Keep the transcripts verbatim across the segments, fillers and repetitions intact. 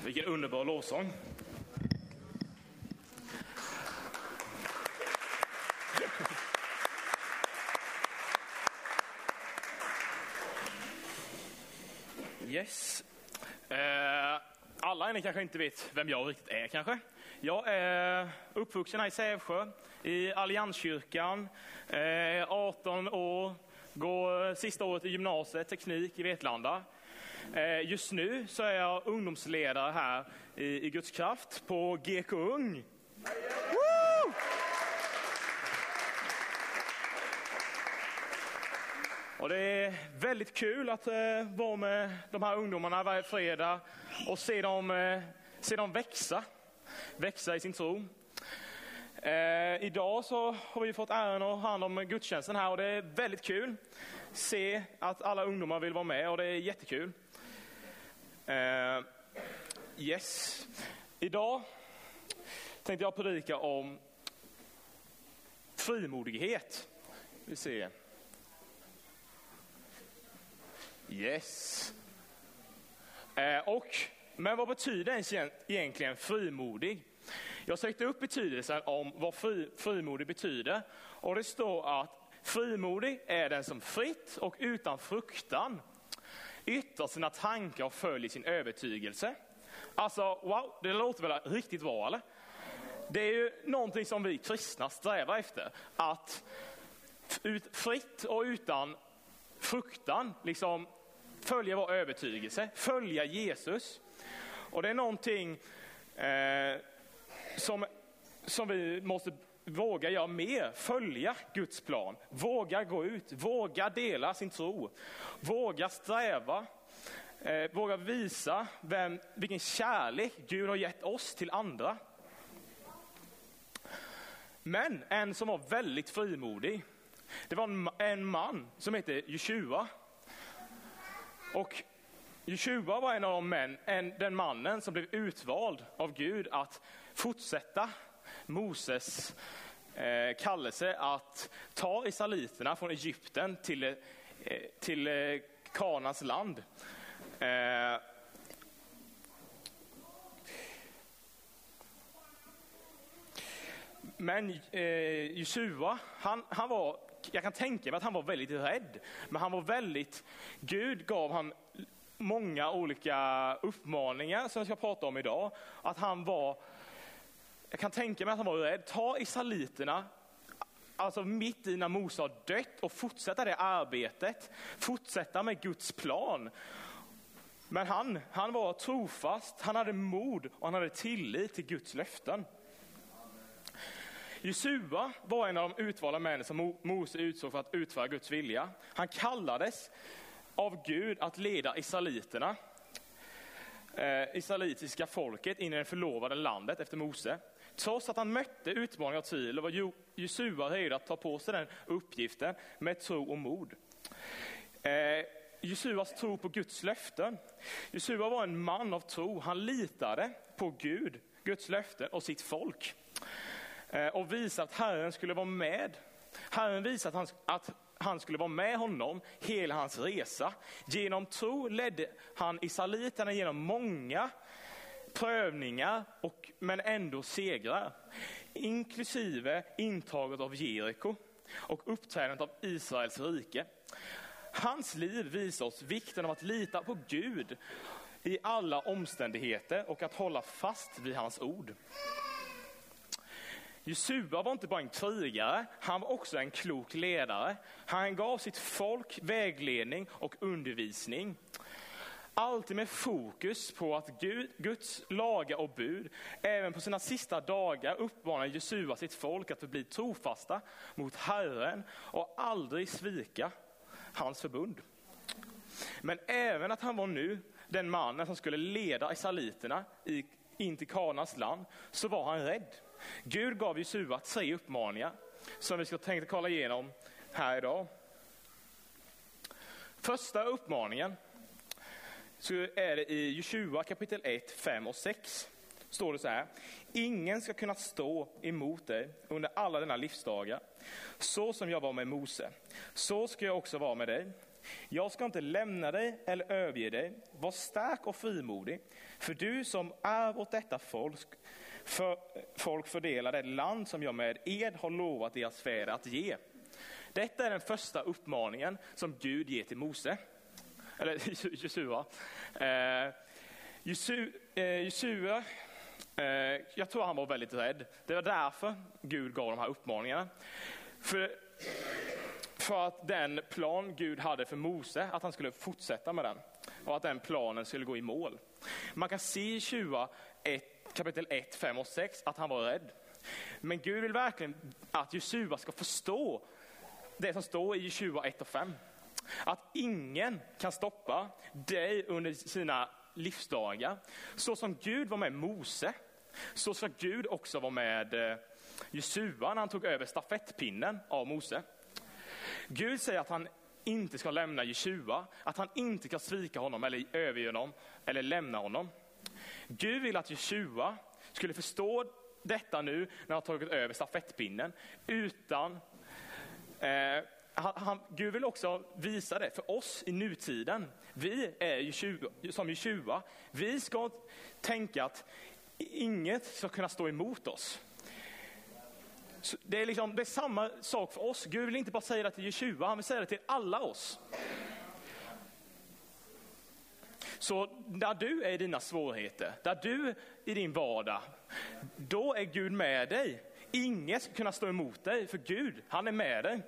Vilken underbar lovsång. Yes. Eh, alla ni kanske inte vet vem jag riktigt är kanske. Jag är uppvuxen här i Sävsjö, i Allianskyrkan, eh, arton år, går sista året i gymnasiet, teknik i Vetlanda. Eh, just nu så är jag ungdomsledare här i, i Guds kraft på G K Ung. Woo! Och det är väldigt kul att eh, vara med de här ungdomarna varje fredag och se dem, eh, se dem växa, växa i sin tro. Eh, idag så har vi fått äran att ha hand om gudstjänsten här och det är väldigt kul. Se att alla ungdomar vill vara med och det är jättekul. Eh, yes. Idag tänkte jag predika om frimodighet. Vi ser. Yes. Eh, och, men vad betyder egentligen frimodig? Jag sökte upp betydelsen om vad fri, frimodig betyder. Och det står att frimodig är den som fritt och utan fruktan yttrar sina tankar och följer sin övertygelse. Alltså, wow, det låter väl riktigt bra, eller? Det är ju någonting som vi kristna strävar efter. Att ut, fritt och utan fruktan liksom följa vår övertygelse, följa Jesus. Och det är någonting eh, som, som vi måste våga göra mer, följa Guds plan, våga gå ut, våga dela sin tro, våga sträva, eh, våga visa vem, vilken kärlek Gud har gett oss till andra. Men en som var väldigt frimodig, det var en, en man som heter Joshua. Och Joshua var en av de män, en, den mannen som blev utvald av Gud att fortsätta Moses eh, kallelse att ta israeliterna från Egypten till, eh, till eh, Kanans land. Eh, men eh, Joshua, han, han var, jag kan tänka mig att han var väldigt rädd, men han var väldigt, Gud gav han många olika uppmaningar som jag ska prata om idag. Att han var, jag kan tänka mig att han var rädd. Ta israeliterna, alltså mitt i när Mose har dött och fortsätta det arbetet. Fortsätta med Guds plan. Men han, han var trofast, han hade mod och han hade tillit till Guds löften. Josua var en av de utvalda män som Mose utsåg för att utföra Guds vilja. Han kallades av Gud att leda israeliterna, eh, israelitiska folket in i det förlovade landet efter Mose. Trots att han mötte utmaningar och tvivel var Josua redo att ta på sig den uppgiften med tro och mod. Eh, Josuas tro på Guds löften. Josua var en man av tro. Han litade på Gud, Guds löften och sitt folk. Eh, och visade att Herren skulle vara med. Herren visade att han, att han skulle vara med honom hela hans resa. Genom tro ledde han israeliterna genom många prövningar, och, men ändå segrar. Inklusive intaget av Jeriko och uppträdandet av Israels rike. Hans liv visar oss vikten av att lita på Gud i alla omständigheter och att hålla fast vid hans ord. Josua var inte bara en krigare, han var också en klok ledare. Han gav sitt folk vägledning och undervisning. Alltid med fokus på att Gud, Guds lagar och bud, även på sina sista dagar uppmanar Josua sitt folk att bli trofasta mot Herren och aldrig svika hans förbund. Men även att han var nu den mannen som skulle leda israeliterna in till Kanans land, så var han rädd. Gud gav Josua tre uppmaningar som vi ska tänka kolla igenom här idag. Första uppmaningen så är det i Josua kapitel ett, fem och sex. Står det så här: ingen ska kunna stå emot dig under alla dina livsdagar. Så som jag var med Mose, så ska jag också vara med dig. Jag ska inte lämna dig eller överge dig. Var stark och frimodig, för du som är åt detta folk, för, folk fördelar det land som jag med ed har lovat deras fäder att ge. Detta är den första uppmaningen som Gud ger till Mose. Eller Jesua. Eh, Jesu, eh, Jesua, eh, jag tror han var väldigt rädd. Det var därför Gud gav de här uppmaningarna. För, för att den plan Gud hade för Mose, att han skulle fortsätta med den. Och att den planen skulle gå i mål. Man kan se i Jesua kapitel ett, fem och sex att han var rädd. Men Gud vill verkligen att Jesua ska förstå det som står i Jesua ett och fem. Att ingen kan stoppa dig under sina livsdagar. Så som Gud var med Mose, så ska Gud också vara med Jesua när han tog över stafettpinnen av Mose. Gud säger att han inte ska lämna Jesua, att han inte ska svika honom eller överge honom eller lämna honom. Gud vill att Jesua skulle förstå detta nu när han tagit över stafettpinnen utan eh, Han, han, Gud vill också visa det för oss i nutiden. Vi är Jesua, som Jesua. Vi ska tänka att inget ska kunna stå emot oss. Så det, är liksom, det är samma sak för oss. Gud vill inte bara säga det till Jesua, han vill säga det till alla oss. Så där du är i dina svårigheter, där du i din vardag, då är Gud med dig. Inget ska kunna stå emot dig, för Gud, han är med dig.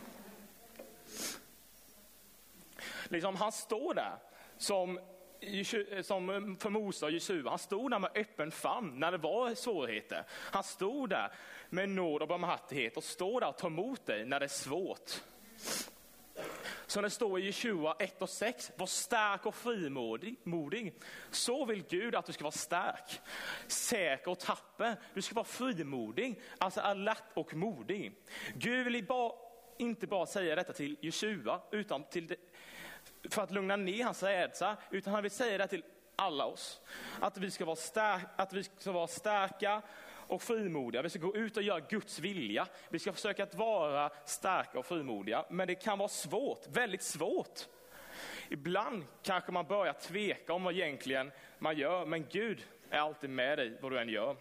Liksom, han står där som, som för Mose och Jesua. Han stod där med öppen famn när det var svårigheter. Han stod där med nåd och barmhärtighet och står där och tar emot dig när det är svårt. Så det står i Jesua ett och sex, var stark och frimodig. Modig. Så vill Gud att du ska vara stark, säker och tapper. Du ska vara frimodig, alltså alert och modig. Gud vill bara, inte bara säga detta till Jesua utan till det, för att lugna ner hans rädsla, utan han vill säga det till alla oss. Att vi ska vara starka, att vi ska vara starka och frimodiga. Vi ska gå ut och göra Guds vilja. Vi ska försöka att vara starka och frimodiga. Men det kan vara svårt, väldigt svårt. Ibland kanske man börjar tveka om vad egentligen man gör. Men Gud är alltid med dig vad du än gör.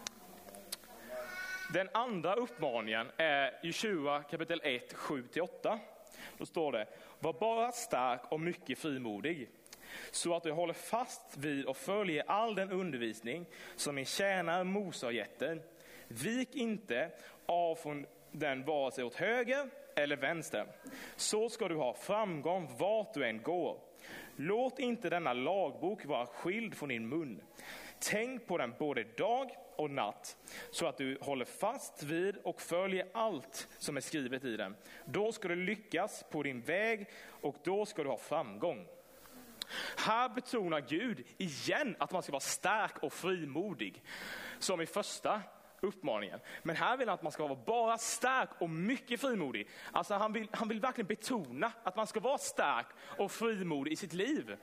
Den andra uppmaningen är Jesua kapitel ett, sju till åtta. Då står det: var bara stark och mycket frimodig, så att du håller fast vid och följer all den undervisning som min tjänare Mose har gett dig. Vik inte av från den vare sig åt höger eller vänster. Så ska du ha framgång vart du än går. Låt inte denna lagbok vara skild från din mun. Tänk på den både dag och natt, så att du håller fast vid och följer allt som är skrivet i den. Då ska du lyckas på din väg och då ska du ha framgång. Här betonar Gud igen att man ska vara stark och frimodig, som i första uppmaningen. Men här vill han att man ska vara bara stark och mycket frimodig. Alltså han vill, han vill verkligen betona att man ska vara stark och frimodig i sitt liv.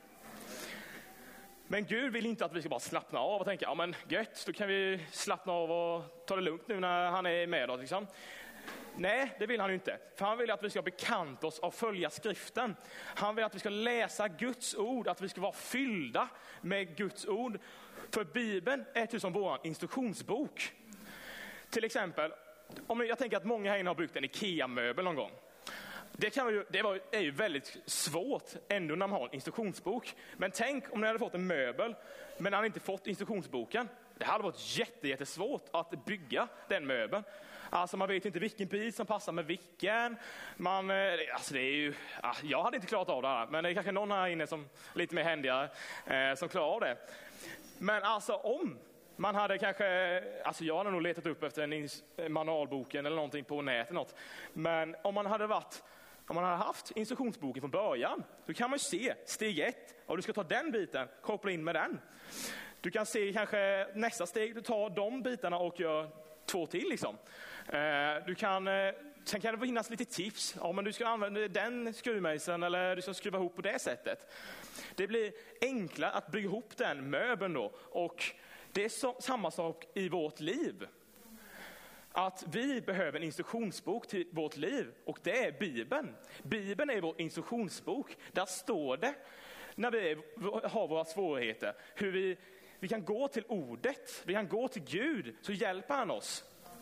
Men Gud vill inte att vi ska bara slappna av och tänka, ja men gött, då kan vi slappna av och ta det lugnt nu när han är med oss. Liksom. Nej, det vill han inte. För han vill att vi ska bekanta oss och följa skriften. Han vill att vi ska läsa Guds ord, att vi ska vara fyllda med Guds ord. För Bibeln är till som vår instruktionsbok. Till exempel, om jag tänker att många här inne har byggt en IKEA-möbel någon gång. Det, kan ju, det var, är ju väldigt svårt ändå när man har en instruktionsbok. Men tänk om ni hade fått en möbel men hade inte fått instruktionsboken. Det hade varit jätte, jättesvårt att bygga den möbeln. Alltså man vet inte vilken bit som passar med vilken. Man, alltså det är ju, jag hade inte klarat av det här. Men det är kanske någon här inne som är lite mer händigare eh, som klarar av det. Men alltså om man hade kanske, alltså jag hade nog letat upp efter en manualboken eller någonting på nätet. Något. Men om man hade varit Om man hade haft instruktionsboken från början, så kan man ju se steg ett, och du ska ta den biten, koppla in med den. Du kan se kanske nästa steg, du tar de bitarna och gör två till liksom. Du kan, sen kan det finnas lite tips, om du ska använda den skruvmejseln eller du ska skruva ihop på det sättet. Det blir enklare att bygga ihop den möbeln då, och det är så, samma sak i vårt liv. att vi behöver en instruktionsbok till vårt liv, och det är Bibeln. Bibeln är vår instruktionsbok. Där står det, när vi har våra svårigheter, hur vi, vi kan gå till ordet, vi kan gå till Gud, så hjälper han oss.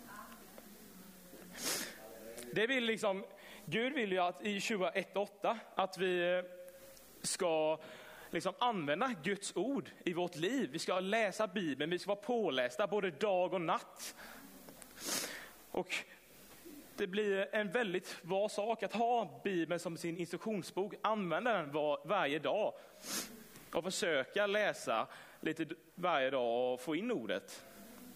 Det vill liksom, Gud vill ju att i tjugoett åtta att vi ska liksom använda Guds ord i vårt liv. Vi ska läsa Bibeln, vi ska vara pålästa både dag och natt. Och det blir en väldigt bra sak att ha Bibeln som sin instruktionsbok, använda den var, varje dag och försöka läsa lite varje dag och få in ordet.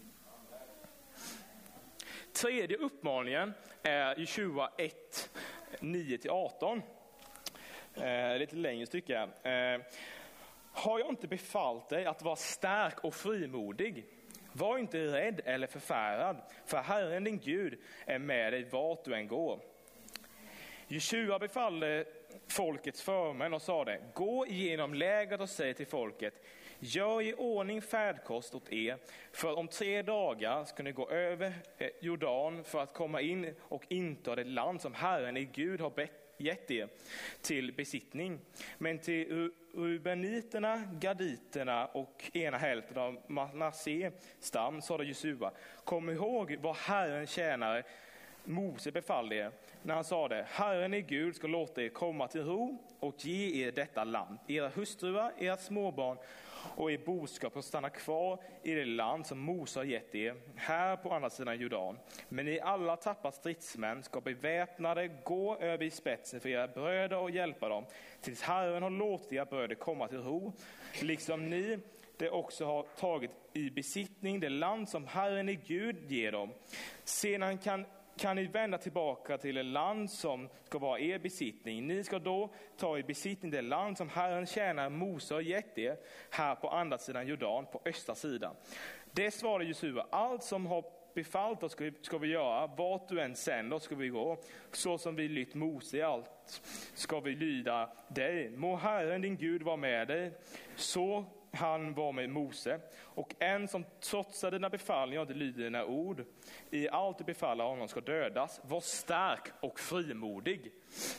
Tredje uppmaningen är i tjugoett nio till arton. Eh, lite längre stycke. Eh, har jag inte befallt dig att vara stark och frimodig? Var inte rädd eller förfärad, för Herren din Gud är med dig vart du än går. Josua befallde folkets förmän och sa det: gå igenom lägret och säg till folket: gör i ordning färdkost åt er, för om tre dagar ska ni gå över Jordan för att komma in och inta det land som Herren i Gud har bett gett er till besittning. Men till Rubeniterna, Gaditerna och ena hälften av Manasse stam sa det Josua: kom ihåg vad Herren tjänare Mose befallde er när han sa det: Herren i Gud ska låta er komma till ro och ge er detta land, era hustruar, era småbarn och er boskap, och stanna kvar i det land som Mose har gett er här på andra sidan Jordan. Men ni alla tappar stridsmän ska beväpnade gå över i spetsen för era bröder och hjälpa dem, tills Herren har låtit era bröder komma till ro, liksom ni det också har tagit i besittning det land som Herren i Gud ger dem. Sedan kan kan ni vända tillbaka till ett land som ska vara er besittning. Ni ska då ta i besittning det land som Herren tjänar Mose har gett er här på andra sidan Jordan, på östra sidan. Det svarade Josua: allt som har befallt oss ska vi, ska vi göra, vart du än sänder ska vi gå, så som vi lytt Mose i allt ska vi lyda dig. Må Herren din Gud vara med dig, så han var med Mose. Och en som trotsar dina befallningar och inte lyder dina ord i allt du befaller honom ska dödas. Var stark och frimodig.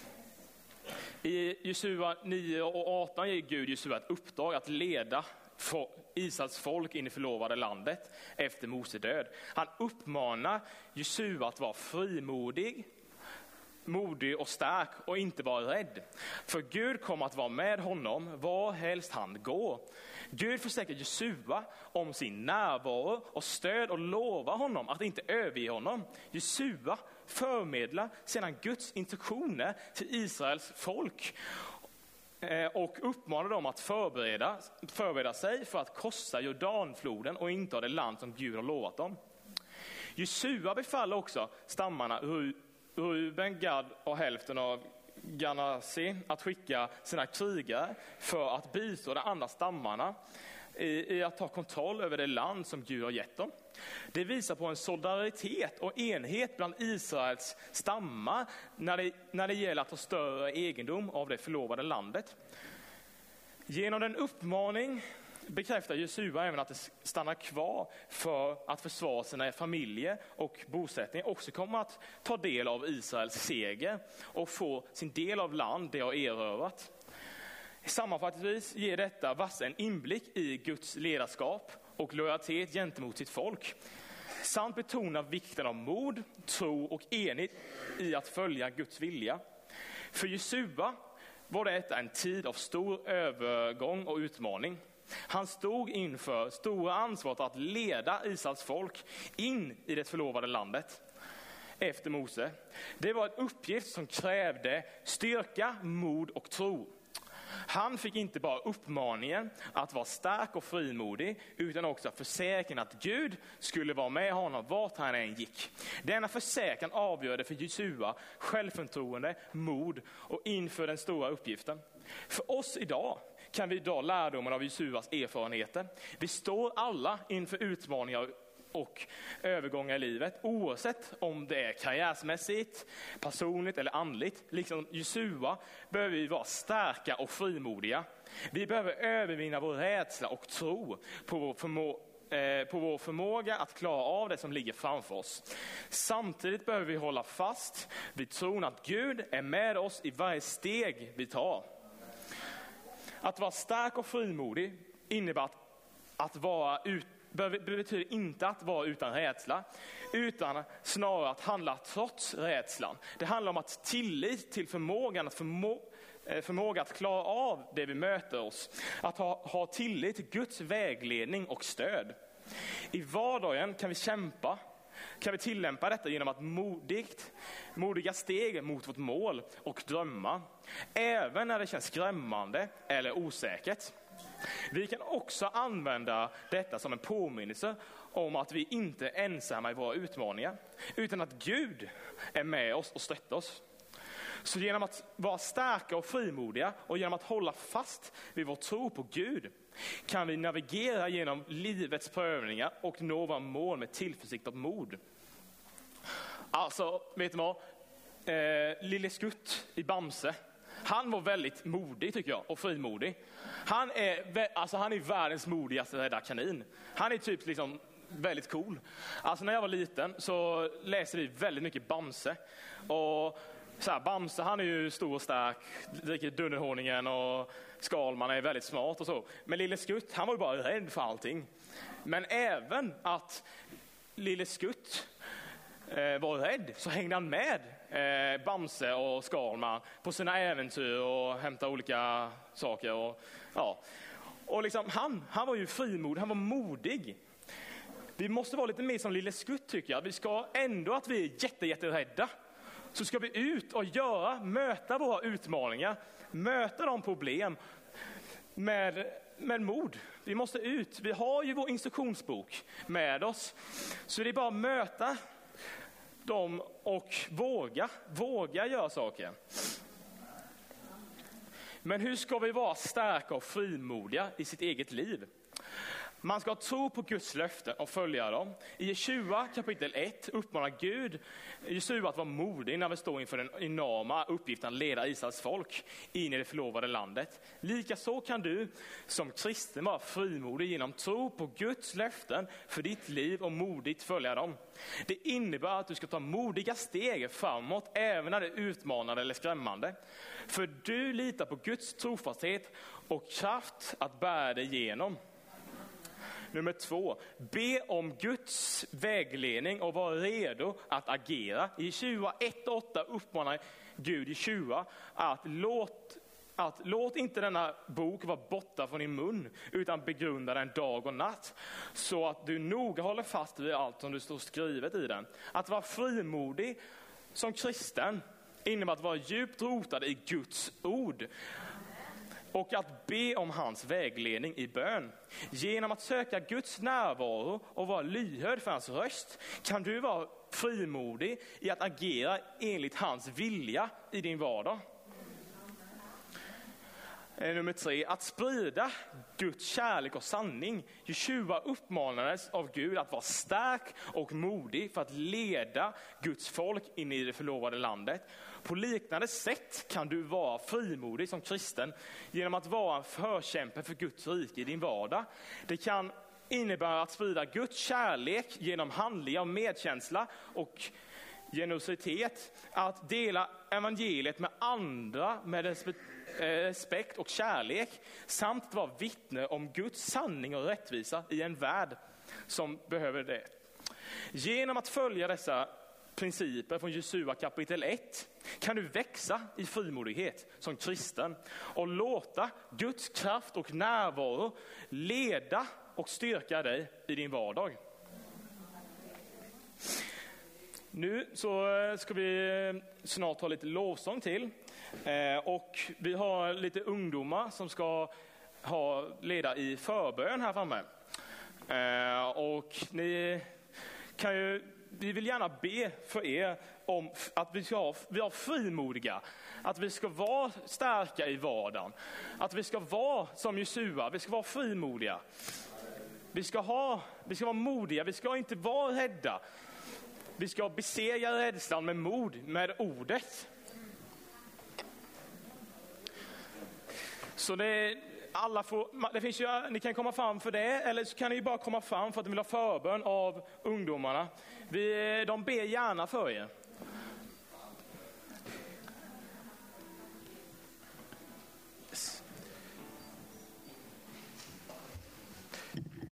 I Josua nio och arton ger Gud Josua ett uppdrag att leda Israels folk in i förlovade landet efter Mose död. Han uppmanar Josua att vara frimodig, modig och stark och inte vara rädd. För Gud kommer att vara med honom var helst han går. Gud försäkrar Josua om sin närvaro och stöd och lovar honom att inte överge honom. Josua förmedlar sedan Guds instruktioner till Israels folk och uppmanar dem att förbereda, förbereda sig för att korsa Jordanfloden och inta det land som Gud har lovat dem. Josua befaller också stammarna Ruben, Gad och hälften av Ganasi att skicka sina krigare för att bistå de andra stammarna i, i att ta kontroll över det land som Gud har gett dem. Det visar på en solidaritet och enhet bland Israels stammar när det, när det gäller att ta större egendom av det förlovade landet. Genom den uppmaning bekräftar Josua även att det stannar kvar för att försvara sina familjer och bosättningar också kommer att ta del av Israels seger och få sin del av land det har erövrat. Sammanfattningsvis ger detta vassa en inblick i Guds ledarskap och lojalitet gentemot sitt folk, samt betonar vikten av mod, tro och enighet i att följa Guds vilja. För Josua var detta en tid av stor övergång och utmaning. Han stod inför stora ansvaret att leda Israels folk in i det förlovade landet efter Mose. Det var en uppgift som krävde styrka, mod och tro. Han fick inte bara uppmaningen att vara stark och frimodig, utan också försäkran att Gud skulle vara med honom vart han än gick. Denna försäkran avgörde för Josua självförtroende, mod och inför den stora uppgiften. För oss idag kan vi dra lärdomen av Josuas erfarenheter. Vi står alla inför utmaningar och övergångar i livet, oavsett om det är karriärsmässigt, personligt eller andligt. Liksom Josua behöver vi vara starka och frimodiga. Vi behöver övervinna vår rädsla och tro på vår, förmå- eh, på vår förmåga att klara av det som ligger framför oss. Samtidigt behöver vi hålla fast vid tron att Gud är med oss i varje steg vi tar. Att vara stark och frimodig innebär att, att vara ut, betyder inte att vara utan rädsla, utan snarare att handla trots rädslan. Det handlar om att tillit till förmågan att förmå, förmåga att klara av det vi möter oss. Att ha, ha tillit till Guds vägledning och stöd. I vardagen kan vi kämpa, kan vi tillämpa detta genom att modigt, modiga steg mot vårt mål och drömmar. Även när det känns skrämmande eller osäkert. Vi kan också använda detta som en påminnelse om att vi inte är ensamma i våra utmaningar, utan att Gud är med oss och stöttar oss. Så genom att vara starka och frimodiga och genom att hålla fast vid vår tro på Gud kan vi navigera genom livets prövningar och nå våra mål med tillförsikt och mod. Alltså, vet du vad? Eh, Lille Skutt i Bamse, han var väldigt modig tycker jag, och frimodig. Han är, alltså, han är världens modigaste räddarkanin. Han är typ liksom väldigt cool. Alltså när jag var liten så läste vi väldigt mycket Bamse. Och så här, Bamse, han är ju stor och stark, dricker Dunderhonungen, och Skalman är väldigt smart och så. Men Lille Skutt, han var ju bara rädd för allting. Men även att Lille Skutt eh, var rädd, så hängde han med eh, Bamse och Skalman på sina äventyr och hämtade olika saker. Och, ja. och liksom, han, han var ju frimodig, han var modig. Vi måste vara lite mer som Lille Skutt tycker jag. Vi ska ändå att vi är jätte, jätte rädda. Så ska vi ut och göra, möta våra utmaningar, möta de problem med, med mod. Vi måste ut. Vi har ju vår instruktionsbok med oss. Så det är bara att möta dem och våga, våga göra saker. Men hur ska vi vara starka och frimodiga i sitt eget liv? Man ska tro på Guds löften och följa dem. I Jesua kapitel ett uppmanar Gud Jesua att vara modig när vi står inför den enorma uppgiften att leda Israels folk in i det förlovade landet. Likaså kan du som kristen vara frimodig genom tro på Guds löften för ditt liv och modigt följa dem. Det innebär att du ska ta modiga steg framåt även när det är utmanande eller skrämmande. För du litar på Guds trofasthet och kraft att bära dig igenom. Nummer två, be om Guds vägledning och var redo att agera. I Jesua ett åtta uppmanar Gud Jesua att låt, att låt inte denna bok vara borta från din mun, utan begrunda den dag och natt, så att du noga håller fast vid allt som du står skrivet i den. Att vara frimodig som kristen innebär att vara djupt rotad i Guds ord. Och att be om hans vägledning i bön. Genom att söka Guds närvaro och vara lyhörd för hans röst kan du vara frimodig i att agera enligt hans vilja i din vardag. Nummer tre, att sprida Guds kärlek och sanning. Jesua uppmanades av Gud att vara stark och modig för att leda Guds folk in i det förlovade landet. På liknande sätt kan du vara frimodig som kristen genom att vara en förkämpe för Guds rike i din vardag. Det kan innebära att sprida Guds kärlek genom handlingar och medkänsla och generositet, att dela evangeliet med andra med respekt och kärlek, samt att vara vittne om Guds sanning och rättvisa i en värld som behöver det. Genom att följa dessa principer från Jesua kapitel ett kan du växa i frimodighet som kristen och låta Guds kraft och närvaro leda och styrka dig i din vardag. Nu så ska vi snart ha lite lovsång till, och vi har lite ungdomar som ska ha, leda i förbön här framme. Och ni kan ju, vi vill gärna be för er om att vi ska ha, vi har frimodiga, att vi ska vara starka i vardagen, att vi ska vara som Jesua, vi ska vara frimodiga. Vi ska, ha, vi ska vara modiga, vi ska inte vara rädda. Vi ska besegra rädslan med mod, med ordet. Så det, alla får, det finns ju, ni kan komma fram för det, eller så kan ni bara komma fram för att ni vill ha förbön av ungdomarna. Vi, de ber gärna för er.